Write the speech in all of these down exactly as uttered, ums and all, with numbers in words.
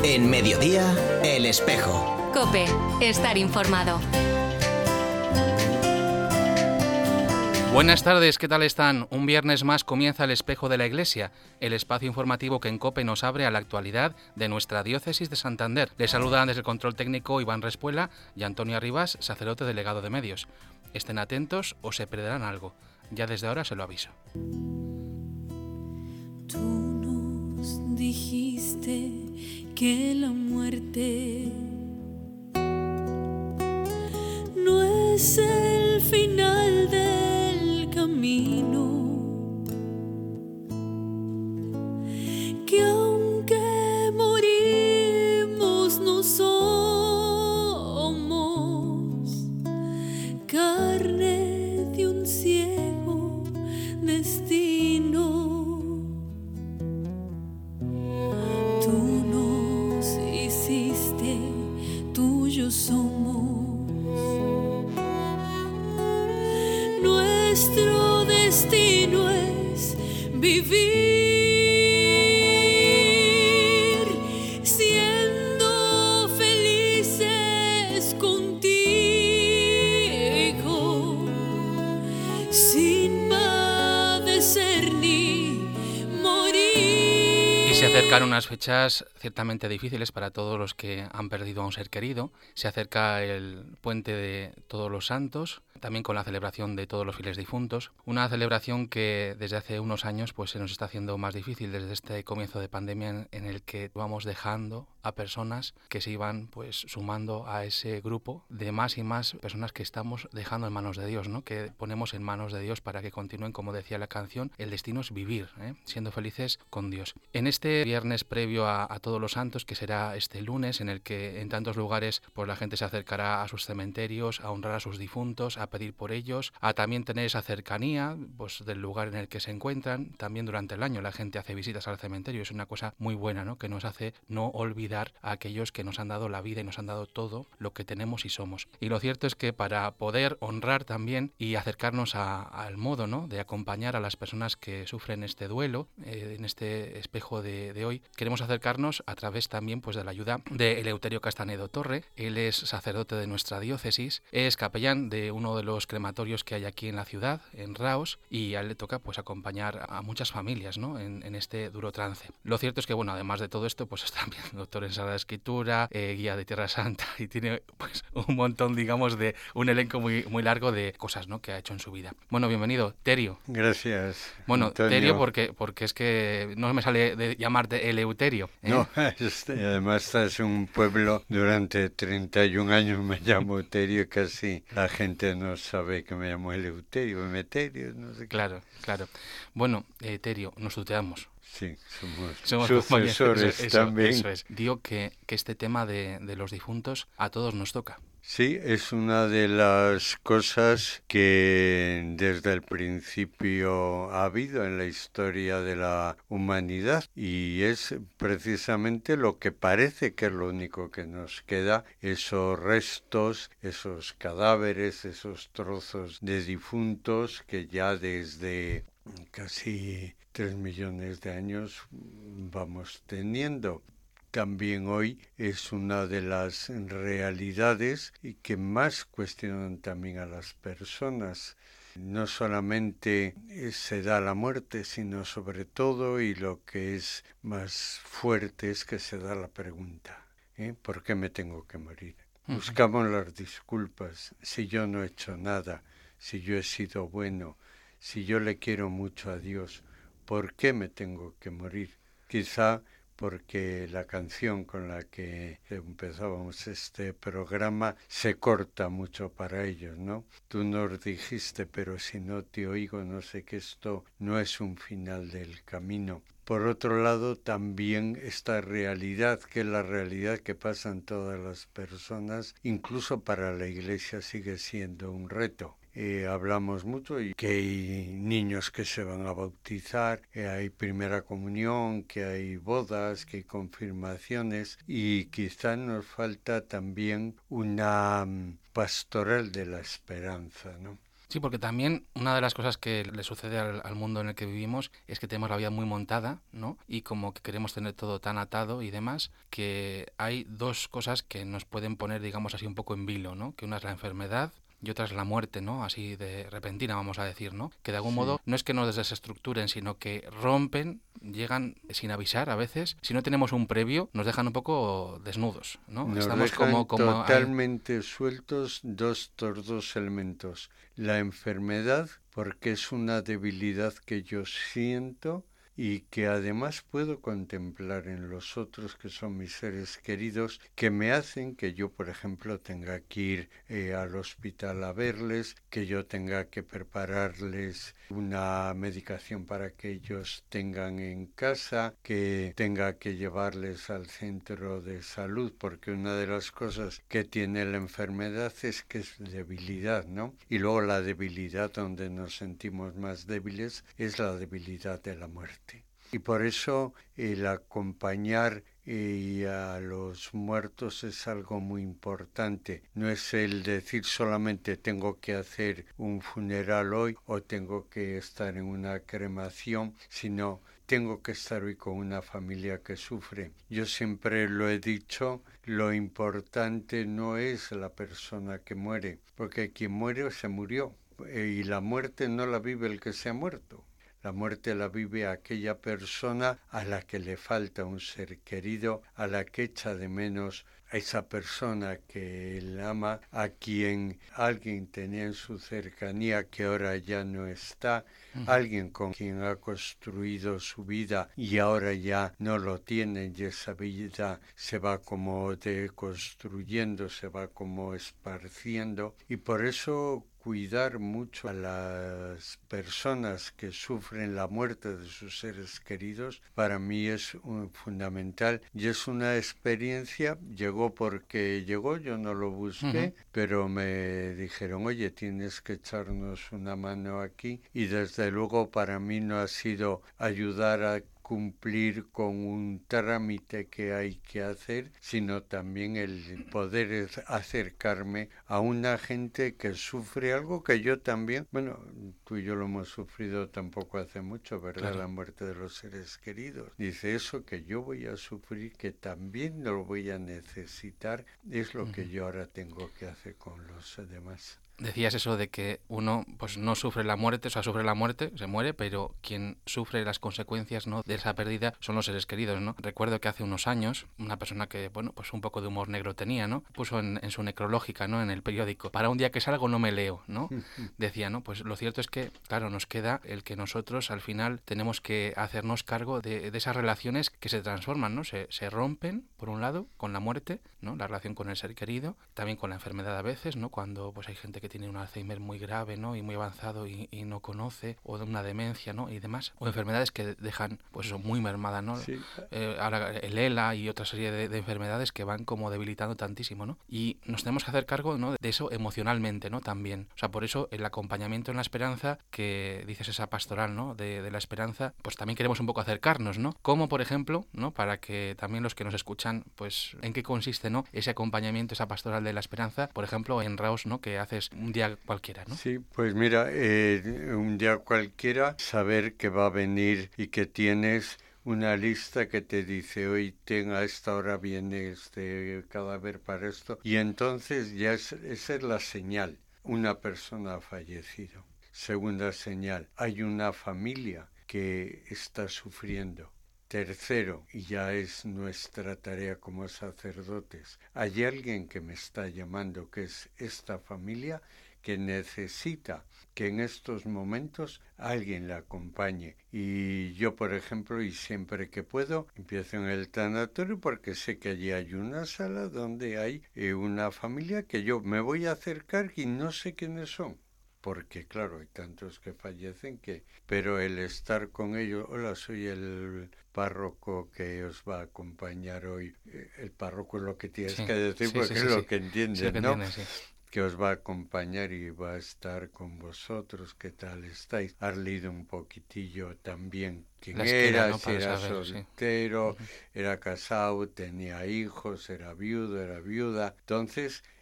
En Mediodía, El Espejo. COPE, estar informado. Buenas tardes, ¿qué tal están? Un viernes más comienza El Espejo de la Iglesia, el espacio informativo que en COPE nos abre a la actualidad de nuestra diócesis de Santander. Les saludan desde el control técnico Iván Respuela y Antonio Arribas, sacerdote delegado de medios. Estén atentos o se perderán algo. Ya desde ahora se lo aviso. Tú nos dijiste que la muerte no es el final del camino, que aunque morimos no somos carne de un ciego destino. Tú nos hiciste, tuyos somos. Nuestro destino es vivir siendo felices contigo, sin padecer ni morir. Y se acercan unas fechas ciertamente difíciles para todos los que han perdido a un ser querido. Se acerca el puente de Todos los Santos, también con la celebración de todos los fieles difuntos. Una celebración que desde hace unos años pues se nos está haciendo más difícil desde este comienzo de pandemia en, en el que vamos dejando a personas que se iban pues sumando a ese grupo de más y más personas que estamos dejando en manos de Dios, ¿no? Que ponemos en manos de Dios para que continúen, como decía la canción, el destino es vivir, ¿eh? Siendo felices con Dios. En este viernes previo a, a Todos los Santos, que será este lunes, en el que en tantos lugares pues la gente se acercará a sus cementerios, a honrar a sus difuntos, a pedir por ellos, a también tener esa cercanía pues del lugar en el que se encuentran. También durante el año la gente hace visitas al cementerio, es una cosa muy buena, ¿no? Que nos hace no olvidar a aquellos que nos han dado la vida y nos han dado todo lo que tenemos y somos. Y lo cierto es que para poder honrar también y acercarnos a, al modo, ¿no? de acompañar a las personas que sufren este duelo, eh, en este espejo de, de hoy, queremos acercarnos a través también pues de la ayuda de Eleuterio Castanedo Torre. Él es sacerdote de nuestra diócesis, es capellán de uno de los crematorios que hay aquí en la ciudad, en Raos, y a él le toca pues acompañar a muchas familias, ¿no? en, en este duro trance. Lo cierto es que, bueno, además de todo esto, pues es también doctor en Sagrada Escritura, eh, guía de Tierra Santa, y tiene pues un montón, digamos, de un elenco muy, muy largo de cosas, ¿no? que ha hecho en su vida. Bueno, bienvenido, Terio. Gracias, Bueno, Antonio. Terio porque, porque es que no me sale de llamarte Eleuterio, ¿eh? No, este, además estás en un pueblo, durante treinta y un años me llamo Terio, casi la gente no sabe que me llamo Eleuterio, Emeterio, no sé qué. Claro, claro. Bueno, eh, Terio, nos tuteamos. Sí, somos, Somos sucesores eso, también. Eso es. Digo que, que este tema de, de los difuntos a todos nos toca. Sí, es una de las cosas que desde el principio ha habido en la historia de la humanidad, y es precisamente lo que parece que es lo único que nos queda, esos restos, esos cadáveres, esos trozos de difuntos que ya desde casi tres millones de años vamos teniendo. También hoy es una de las realidades y que más cuestionan también a las personas. No solamente se da la muerte, sino sobre todo, y lo que es más fuerte, es que se da la pregunta, ¿eh? ¿Por qué me tengo que morir? Uh-huh. Buscamos las disculpas. Si yo no he hecho nada, si yo he sido bueno, si yo le quiero mucho a Dios, ¿por qué me tengo que morir? Quizá porque la canción con la que empezábamos este programa se corta mucho para ellos, ¿no? Tú nos dijiste, pero si no te oigo, no sé, que esto no es un final del camino. Por otro lado, también esta realidad, que es la realidad que pasan todas las personas, incluso para la Iglesia sigue siendo un reto. Eh, hablamos mucho y que hay niños que se van a bautizar, que hay primera comunión, que hay bodas, que hay confirmaciones, y quizá nos falta también una um, pastoral de la esperanza, ¿no? Sí, porque también una de las cosas que le sucede al, al mundo en el que vivimos es que tenemos la vida muy montada, ¿no? Y como que queremos tener todo tan atado y demás, que hay dos cosas que nos pueden poner, digamos así, un poco en vilo, ¿no? Que una es la enfermedad y otra es la muerte, ¿no? Así de repentina, vamos a decir, ¿no? Que de algún Sí. modo no es que nos desestructuren, sino que rompen, llegan sin avisar a veces. Si no tenemos un previo, nos dejan un poco desnudos, ¿no? Nos Estamos dejan como, como ahí. totalmente sueltos dos, estos dos elementos. La enfermedad, porque es una debilidad que yo siento y que además puedo contemplar en los otros que son mis seres queridos, que me hacen que yo, por ejemplo, tenga que ir eh, al hospital a verles, que yo tenga que prepararles una medicación para que ellos tengan en casa, que tenga que llevarles al centro de salud, porque una de las cosas que tiene la enfermedad es que es debilidad, ¿no? Y luego la debilidad donde nos sentimos más débiles es la debilidad de la muerte. Y por eso el acompañar eh, a los muertos es algo muy importante. No es el decir solamente tengo que hacer un funeral hoy o tengo que estar en una cremación, sino tengo que estar hoy con una familia que sufre. Yo siempre lo he dicho, lo importante no es la persona que muere, porque quien muere se murió eh, y la muerte no la vive el que se ha muerto. La muerte la vive aquella persona a la que le falta un ser querido, a la que echa de menos a esa persona que él ama, a quien alguien tenía en su cercanía que ahora ya no está, uh-huh. Alguien con quien ha construido su vida y ahora ya no lo tiene y esa vida se va como deconstruyendo, se va como esparciendo y por eso cuidar mucho a las personas que sufren la muerte de sus seres queridos, para mí es un, fundamental y es una experiencia, llegó porque llegó, yo no lo busqué, uh-huh. pero me dijeron, oye, tienes que echarnos una mano aquí y desde luego para mí no ha sido ayudar a cumplir con un trámite que hay que hacer, sino también el poder acercarme a una gente que sufre algo que yo también, bueno, tú y yo lo hemos sufrido tampoco hace mucho, ¿verdad? Claro. La muerte de los seres queridos. Dice, eso que yo voy a sufrir, que también lo voy a necesitar, es lo uh-huh. que yo ahora tengo que hacer con los demás. Decías eso de que uno pues no sufre la muerte, o sea, sufre la muerte, se muere, pero quien sufre las consecuencias, ¿no?, de esa pérdida son los seres queridos, ¿no? Recuerdo que hace unos años una persona que, bueno, pues un poco de humor negro tenía, ¿no?, puso en, en su necrológica, ¿no?, en el periódico, para un día que salgo no me leo, ¿no? Decía, ¿no? Pues lo cierto es que, claro, nos queda el que nosotros al final tenemos que hacernos cargo de, de esas relaciones que se transforman, ¿no? Se, se rompen, por un lado, con la muerte, ¿no?, la relación con el ser querido, también con la enfermedad a veces, ¿no?, cuando pues hay gente que tiene un Alzheimer muy grave, ¿no?, y muy avanzado y, y no conoce, o de una demencia, ¿no?, y demás, o enfermedades que dejan, pues eso, muy mermada, ¿no? Sí. Eh, ahora el ELA y otra serie de, de enfermedades que van como debilitando tantísimo, ¿no? Y nos tenemos que hacer cargo, ¿no?, de eso emocionalmente, ¿no?, también. O sea, por eso el acompañamiento en la esperanza, que dices esa pastoral, ¿no?, de, de la esperanza, pues también queremos un poco acercarnos, ¿no? Como, por ejemplo, ¿no?, para que también los que nos escuchan, pues, ¿en qué consiste, ¿no?, ese acompañamiento, esa pastoral de la esperanza? Por ejemplo, en Raos, ¿no?, que haces un día cualquiera, ¿no? Sí, pues mira, eh, un día cualquiera, saber que va a venir y que tienes una lista que te dice, hoy ten, a esta hora viene este cadáver para esto, y entonces ya es, esa es la señal, una persona ha fallecido. Segunda señal, hay una familia que está sufriendo. Tercero, y ya es nuestra tarea como sacerdotes, hay alguien que me está llamando, que es esta familia, que necesita que en estos momentos alguien la acompañe. Y yo, por ejemplo, y siempre que puedo, empiezo en el tanatorio porque sé que allí hay una sala donde hay eh, una familia que yo me voy a acercar y no sé quiénes son. Porque, claro, hay tantos que fallecen que... Pero el estar con ellos... Hola, soy el párroco que os va a acompañar hoy. El párroco es lo que tienes sí, que decir sí, porque sí, es sí, lo sí. que entiendes, sí, que ¿no? Entiende, sí. Que os va a acompañar y va a estar con vosotros. ¿Qué tal estáis? Has leído un poquitillo también quién La era, esquina, ¿no? si era saber, soltero, sí. era casado, tenía hijos, era viudo, era viuda. Entonces...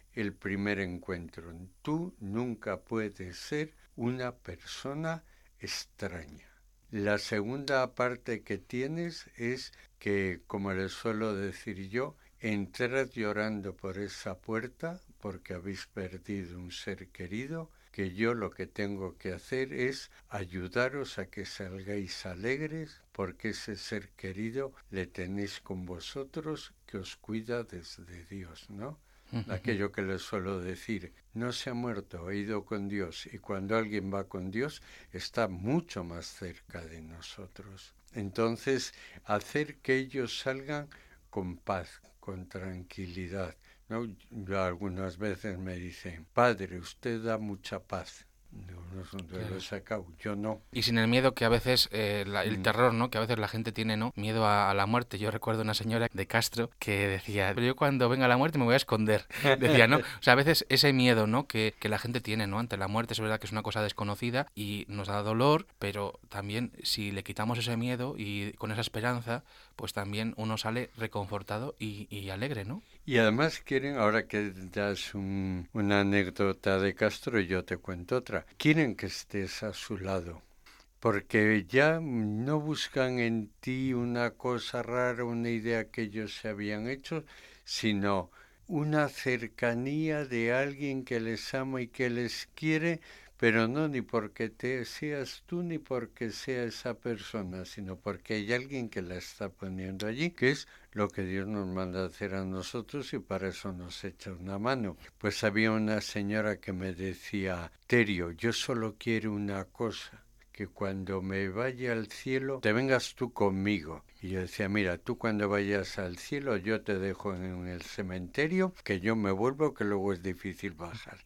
el primer encuentro. Tú nunca puedes ser una persona extraña. La segunda parte que tienes es que, como les suelo decir yo, entrad llorando por esa puerta porque habéis perdido un ser querido, que yo lo que tengo que hacer es ayudaros a que salgáis alegres porque ese ser querido le tenéis con vosotros que os cuida desde Dios, ¿no? Aquello que les suelo decir, no se ha muerto, ha ido con Dios, y cuando alguien va con Dios está mucho más cerca de nosotros. Entonces, hacer que ellos salgan con paz, con tranquilidad, ¿no? Yo algunas veces me dicen, padre, usted da mucha paz. No, no es donde lo he sacado, yo no. Y sin el miedo que a veces, eh, la, el mm. terror, ¿no? Que a veces la gente tiene, ¿no? Miedo a, a la muerte. Yo recuerdo una señora de Castro que decía, pero yo cuando venga la muerte me voy a esconder. Decía, ¿no? O sea, a veces ese miedo, ¿no? Que, que la gente tiene, ¿no? Ante la muerte, es verdad que es una cosa desconocida y nos da dolor, pero también si le quitamos ese miedo y con esa esperanza, pues también uno sale reconfortado y, y alegre, ¿no? Y además quieren, ahora que das un, una anécdota de Castro, yo te cuento otra, quieren que estés a su lado, porque ya no buscan en ti una cosa rara, una idea que ellos se habían hecho, sino una cercanía de alguien que les ama y que les quiere, pero no ni porque te seas tú ni porque sea esa persona, sino porque hay alguien que la está poniendo allí, que es lo que Dios nos manda hacer a nosotros y para eso nos echa una mano. Pues había una señora que me decía, Terio, yo solo quiero una cosa, que cuando me vaya al cielo te vengas tú conmigo. Y yo decía, mira, tú cuando vayas al cielo yo te dejo en el cementerio, que yo me vuelvo, que luego es difícil bajar.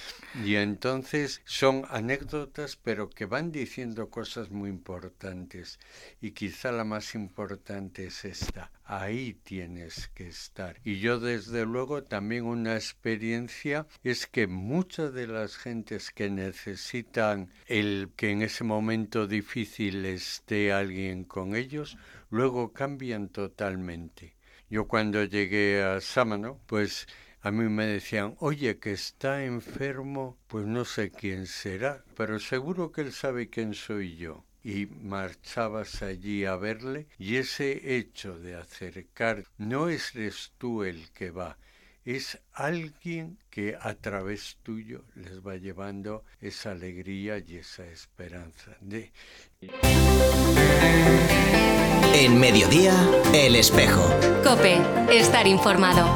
Y entonces son anécdotas, pero que van diciendo cosas muy importantes. Y quizá la más importante es esta, ahí tienes que estar. Y yo desde luego también una experiencia es que muchas de las gentes que necesitan el que en ese momento difícil esté alguien con ellos, luego cambian totalmente. Yo cuando llegué a Sámano, pues a mí me decían, oye, que está enfermo, pues no sé quién será, pero seguro que él sabe quién soy yo. Y marchabas allí a verle, y ese hecho de acercar, no eres tú el que va, es alguien que a través tuyo les va llevando esa alegría y esa esperanza. De... En Mediodía, El Espejo. COPE, estar informado.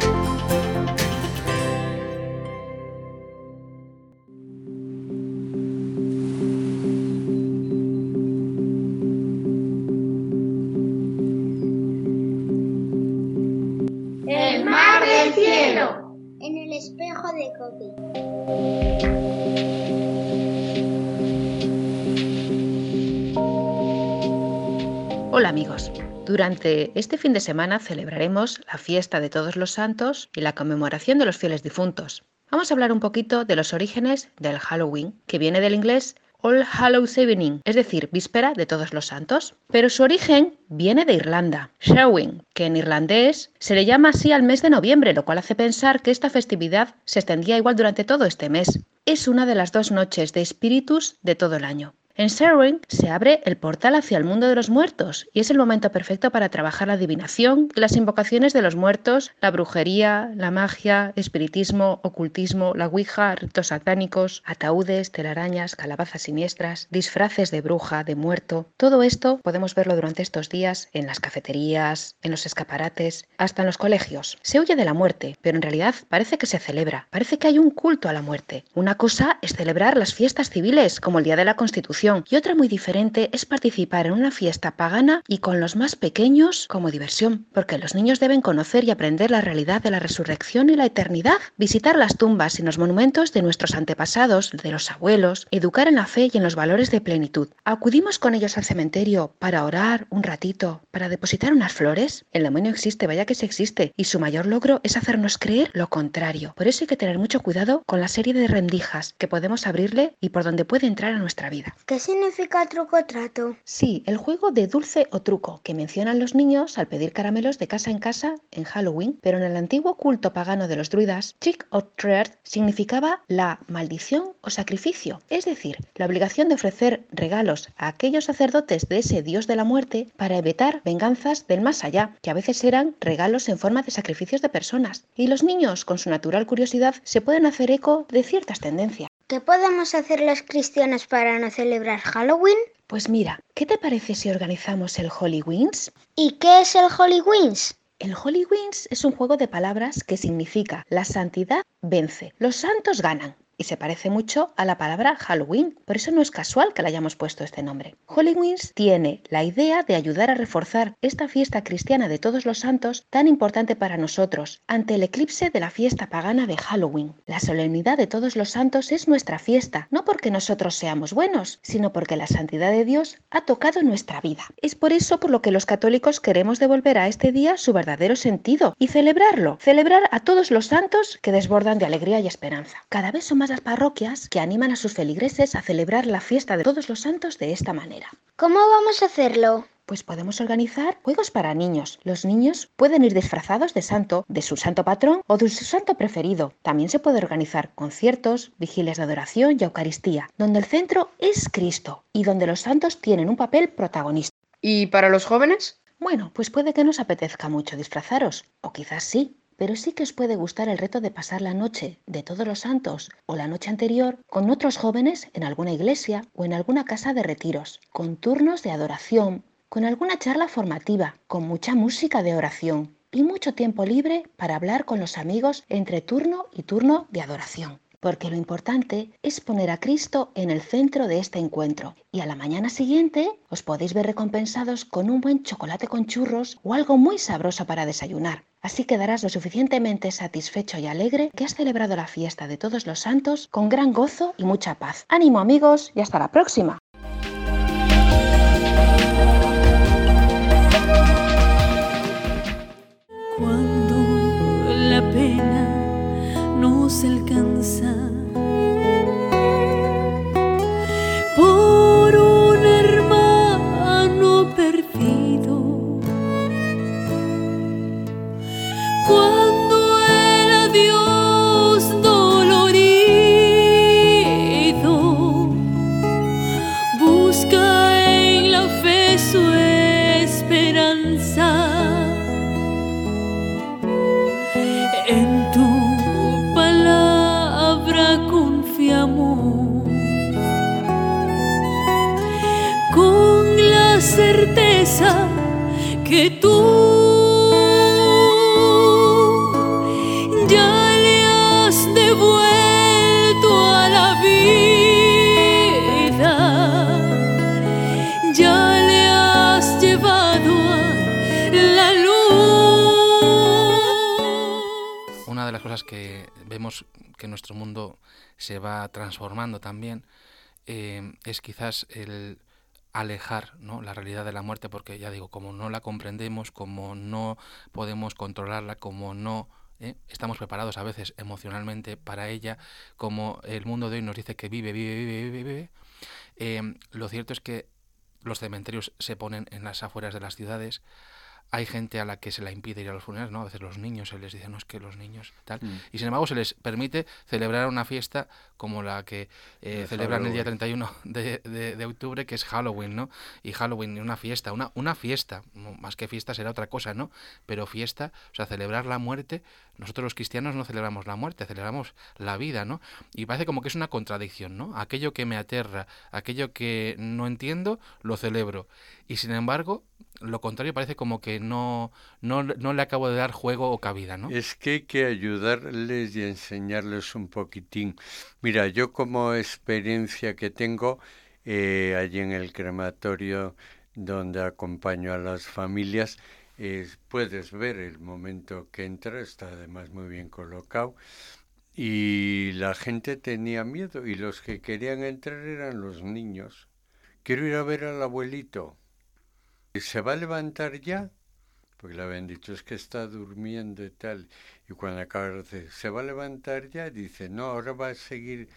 El mar del cielo. En el espejo de COPE. Hola amigos, durante este fin de semana celebraremos la fiesta de Todos los Santos y la conmemoración de los fieles difuntos. Vamos a hablar un poquito de los orígenes del Halloween, que viene del inglés All Hallows Evening, es decir, víspera de Todos los Santos. Pero su origen viene de Irlanda, Samhain, que en irlandés se le llama así al mes de noviembre, lo cual hace pensar que esta festividad se extendía igual durante todo este mes. Es una de las dos noches de espíritus de todo el año. En Samhain se abre el portal hacia el mundo de los muertos y es el momento perfecto para trabajar la adivinación y las invocaciones de los muertos, la brujería, la magia, espiritismo, ocultismo, la ouija, ritos satánicos, ataúdes, telarañas, calabazas siniestras, disfraces de bruja, de muerto. Todo esto podemos verlo durante estos días en las cafeterías, en los escaparates, hasta en los colegios. Se huye de la muerte, pero en realidad parece que se celebra, parece que hay un culto a la muerte. Una cosa es celebrar las fiestas civiles, como el Día de la Constitución, y otra muy diferente es participar en una fiesta pagana y con los más pequeños como diversión, porque los niños deben conocer y aprender la realidad de la resurrección y la eternidad, visitar las tumbas y los monumentos de nuestros antepasados, de los abuelos, educar en la fe y en los valores de plenitud. ¿Acudimos con ellos al cementerio para orar un ratito, para depositar unas flores? El demonio existe, vaya que se existe, y su mayor logro es hacernos creer lo contrario. Por eso hay que tener mucho cuidado con la serie de rendijas que podemos abrirle y por donde puede entrar a nuestra vida. Que ¿Qué significa truco o trato? Sí, el juego de dulce o truco que mencionan los niños al pedir caramelos de casa en casa en Halloween, pero en el antiguo culto pagano de los druidas, trick or treat significaba la maldición o sacrificio, es decir, la obligación de ofrecer regalos a aquellos sacerdotes de ese dios de la muerte para evitar venganzas del más allá, que a veces eran regalos en forma de sacrificios de personas. Y los niños, con su natural curiosidad, se pueden hacer eco de ciertas tendencias. ¿Qué podemos hacer los cristianos para no celebrar Halloween? Pues mira, ¿qué te parece si organizamos el Halloween's? ¿Y qué es el Halloween's? El Halloween's es un juego de palabras que significa la santidad vence, los santos ganan. Y se parece mucho a la palabra Halloween, por eso no es casual que le hayamos puesto este nombre. Halloween's tiene la idea de ayudar a reforzar esta fiesta cristiana de todos los santos tan importante para nosotros, ante el eclipse de la fiesta pagana de Halloween. La solemnidad de todos los santos es nuestra fiesta, no porque nosotros seamos buenos, sino porque la santidad de Dios ha tocado nuestra vida. Es por eso por lo que los católicos queremos devolver a este día su verdadero sentido y celebrarlo, celebrar a todos los santos que desbordan de alegría y esperanza. Cada vez son más las parroquias que animan a sus feligreses a celebrar la fiesta de todos los santos de esta manera. ¿Cómo vamos a hacerlo? Pues podemos organizar juegos para niños. Los niños pueden ir disfrazados de santo, de su santo patrón o de su santo preferido. También se puede organizar conciertos, vigilias de adoración y Eucaristía, donde el centro es Cristo y donde los santos tienen un papel protagonista. ¿Y para los jóvenes? Bueno, pues puede que no os apetezca mucho disfrazaros, o quizás sí. Pero sí que os puede gustar el reto de pasar la noche de todos los santos o la noche anterior con otros jóvenes en alguna iglesia o en alguna casa de retiros, con turnos de adoración, con alguna charla formativa, con mucha música de oración y mucho tiempo libre para hablar con los amigos entre turno y turno de adoración. Porque lo importante es poner a Cristo en el centro de este encuentro y a la mañana siguiente os podéis ver recompensados con un buen chocolate con churros o algo muy sabroso para desayunar. Así quedarás lo suficientemente satisfecho y alegre que has celebrado la fiesta de todos los santos con gran gozo y mucha paz. ¡Ánimo amigos y hasta la próxima! Cuando la pena nos alcanza por un hermano perdido, cuando el adiós dolorido busca en la fe su esperanza, en tu palabra confiamos, con la certeza que tú ya le has devuelto a la vida, ya le has llevado a la luz. Una de las cosas que vemos que nuestro mundo se va transformando también eh, es quizás el alejar, ¿no?, la realidad de la muerte, porque ya digo, como no la comprendemos, como no podemos controlarla, como no ¿eh? estamos preparados a veces emocionalmente para ella, como el mundo de hoy nos dice que vive, vive, vive, vive, vive, eh, lo cierto es que los cementerios se ponen en las afueras de las ciudades. Hay gente a la que se la impide ir a los funerales, ¿no? A veces los niños se les dice, no, es que los niños, tal. Mm. Y sin embargo se les permite celebrar una fiesta como la que eh, celebran el día treinta y uno de, de, de octubre, que es Halloween, ¿no? Y Halloween, una fiesta, una, una fiesta, más que fiesta será otra cosa, ¿no? Pero fiesta, o sea, celebrar la muerte. Nosotros los cristianos no celebramos la muerte, celebramos la vida, ¿no? Y parece como que es una contradicción, ¿no? Aquello que me aterra, aquello que no entiendo, lo celebro. Y sin embargo, lo contrario parece como que no, no, no le acabo de dar juego o cabida, ¿no? Es que hay que ayudarles y enseñarles un poquitín. Mira, yo como experiencia que tengo eh, allí en el crematorio donde acompaño a las familias, eh, puedes ver el momento que entra, está además muy bien colocado, y la gente tenía miedo y los que querían entrar eran los niños. Quiero ir a ver al abuelito. ¿Se va a levantar ya? Porque le habían dicho, es que está durmiendo y tal. Y cuando acaba de decir, ¿se va a levantar ya? Dice, no, ahora va a seguir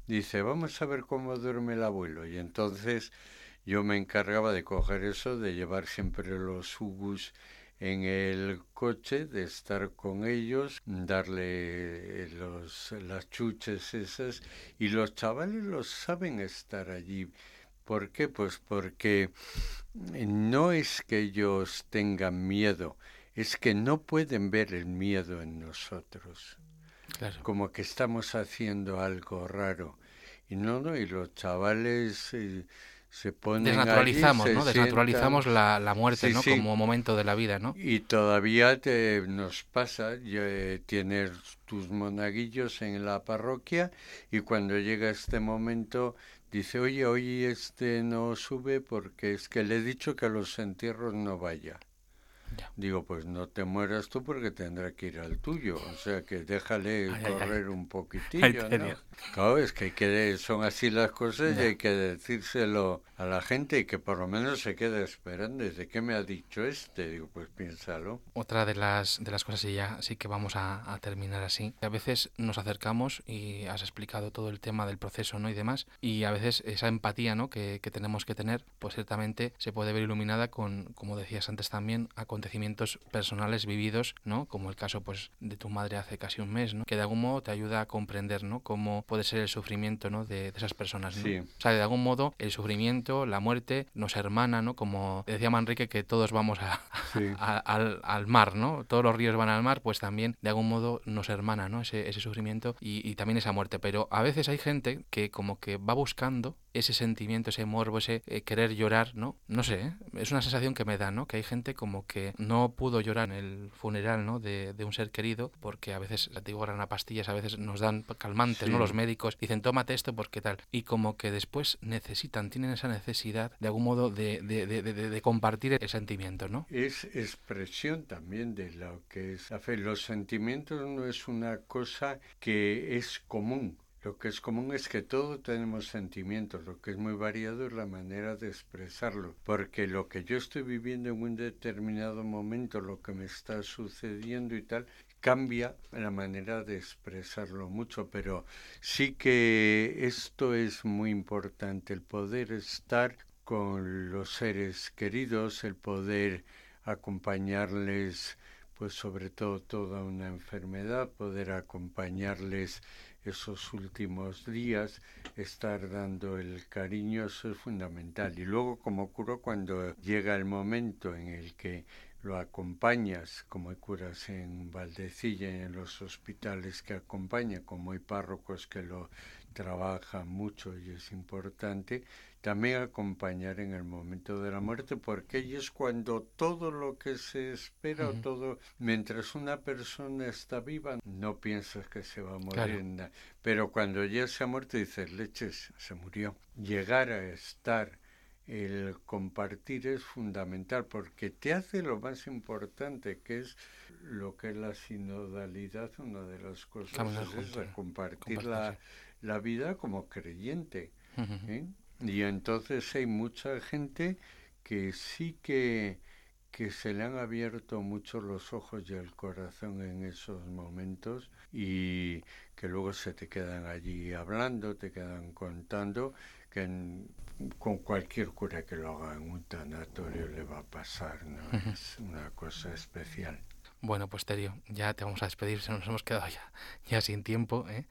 dice, vamos a ver cómo duerme el abuelo. Y entonces yo me encargaba de coger eso, de llevar siempre los hugus en el coche, de estar con ellos, darle los, las chuches esas, y los chavales los saben estar allí. ¿Por qué? Pues porque no es que ellos tengan miedo, es que no pueden ver el miedo en nosotros. Claro. Como que estamos haciendo algo raro. Y no, no, y los chavales eh, se ponen Desnaturalizamos, allí, ¿no? se Desnaturalizamos sientan, la, la muerte, sí, ¿no? Sí. Como momento de la vida, ¿no? Y todavía te, nos pasa, eh, tienes tus monaguillos en la parroquia y cuando llega este momento dice, oye, hoy este no sube porque es que le he dicho que a los entierros no vaya. Ya. Digo, pues no te mueras tú porque tendrá que ir al tuyo, o sea que déjale ay, correr ay, un poquitillo, ay, ¿no? Claro, es que, hay que son así las cosas ya. Y hay que decírselo a la gente y que por lo menos se quede esperando. ¿De qué me ha dicho este? Digo, pues piénsalo. Otra de las de las cosas, y ya sí que vamos a, a terminar así, a veces nos acercamos y has explicado todo el tema del proceso, ¿no? Y demás, y a veces esa empatía, ¿no? que, que tenemos que tener, pues ciertamente se puede ver iluminada con, como decías antes también, acontecimientos personales vividos, ¿no? Como el caso pues de tu madre hace casi un mes, ¿no? Que de algún modo te ayuda a comprender, ¿no? Cómo puede ser el sufrimiento, ¿no? de, de esas personas, ¿no? Sí. O sea, de algún modo el sufrimiento, la muerte nos hermana, ¿no? Como decía Manrique, que todos vamos a, sí. a, al, al mar, ¿no? Todos los ríos van al mar, pues también de algún modo nos hermana, ¿no? Ese, ese sufrimiento y, y también esa muerte. Pero a veces hay gente que como que va buscando ese sentimiento, ese morbo, ese eh, querer llorar, ¿no? No sé, ¿eh? Es una sensación que me da, ¿no? Que hay gente como que no pudo llorar en el funeral, ¿no? De, de un ser querido, porque a veces, te digo, a pastillas, a veces nos dan calmantes, sí. ¿no? Los médicos dicen, tómate esto porque tal. Y como que después necesitan, tienen esa necesidad, de algún modo, de, de, de, de, de compartir el sentimiento, ¿no? Es expresión también de lo que es la fe. Los sentimientos no es una cosa que es común. Lo que es común es que todos tenemos sentimientos, lo que es muy variado es la manera de expresarlo, porque lo que yo estoy viviendo en un determinado momento, lo que me está sucediendo y tal, cambia la manera de expresarlo mucho, pero sí que esto es muy importante, el poder estar con los seres queridos, el poder acompañarles, pues sobre todo toda una enfermedad, poder acompañarles esos últimos días, estar dando el cariño, eso es fundamental. Y luego, como ocurre cuando llega el momento en el que lo acompañas, como hay curas en Valdecilla y en los hospitales que acompañan, como hay párrocos que lo trabajan mucho y es importante, también acompañar en el momento de la muerte, porque ahí es cuando todo lo que se espera, uh-huh. todo, mientras una persona está viva, no piensas que se va a morir, claro. Pero cuando ya se ha muerto dices, leches, se murió. Llegar a estar, el compartir es fundamental, porque te hace lo más importante, que es lo que es la sinodalidad, una de las cosas Caminar es junto, esa, compartir la, la vida como creyente, uh-huh. ¿eh? Y entonces hay mucha gente que sí que, que se le han abierto mucho los ojos y el corazón en esos momentos y que luego se te quedan allí hablando, te quedan contando, que en, con cualquier cura que lo haga en un tanatorio le va a pasar, ¿no? Uh-huh. Es una cosa especial. Bueno, pues Terio, ya te vamos a despedir, se nos hemos quedado ya, ya sin tiempo, ¿eh?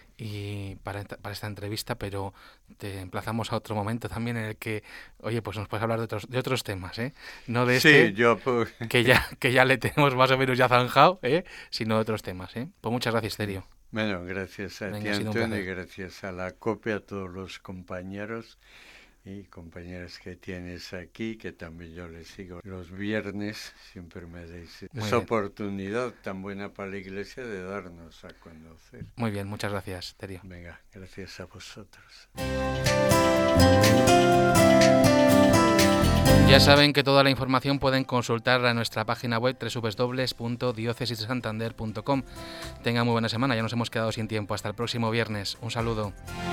Y para, para esta entrevista, pero te emplazamos a otro momento también en el que, oye, pues nos puedes hablar de otros de otros temas, ¿eh? No de este, sí, yo, pues... que ya que ya le tenemos más o menos ya zanjado, ¿eh? Sino de otros temas, ¿eh? Pues muchas gracias, Terio. Bueno, gracias a Venga, ti, Antonio, y gracias a la COPE, a todos los compañeros y compañeras que tienes aquí, que también yo les sigo los viernes, siempre me dais Muy esa bien. Oportunidad tan buena para la Iglesia de darnos a conocer. Muy bien, muchas gracias, Terio. Venga, gracias a vosotros. Ya saben que toda la información pueden consultarla en nuestra página web doble u doble u doble u punto diócesis de santander punto com. Tengan muy buena semana, ya nos hemos quedado sin tiempo. Hasta el próximo viernes. Un saludo.